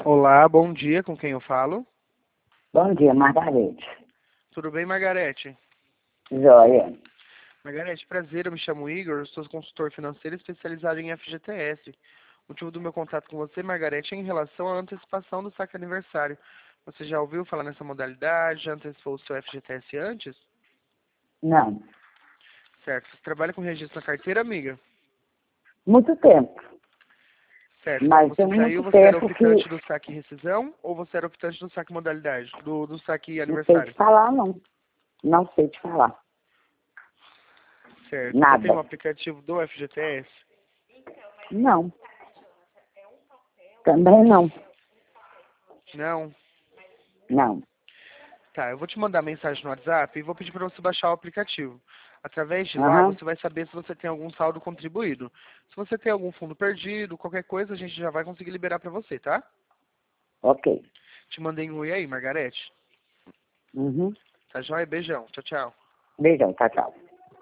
Olá, bom dia, com quem eu falo? Bom dia, Margarete. Tudo bem, Margarete? Joia. Margarete, prazer, eu me chamo Igor, eu sou consultor financeiro especializado em FGTS. O motivo do meu contato com você, Margarete, é em relação à antecipação do saque aniversário. Você já ouviu falar nessa modalidade? Já antecipou o seu FGTS antes? Não. Certo. Você trabalha com registro na carteira, amiga? Muito tempo. Certo. Quando Mas você tem saiu, muito você era tempo optante que do saque rescisão ou você era optante do saque modalidade, do saque não sei te aniversário? falar, não. Não sei te falar. Certo. Você tem um Nada. aplicativo do FGTS? Não. Também não. Não. Não. Tá, eu vou te mandar mensagem no WhatsApp e vou pedir para você baixar o aplicativo. Através de lá, Aham. você vai saber se você tem algum saldo contribuído. Se você tem algum fundo perdido, qualquer coisa, a gente já vai conseguir liberar para você, tá? Ok. Te mandei um oi aí, Margarete. Uhum. Tá joia? Beijão. Tchau, tchau. Beijão. Tchau, tchau.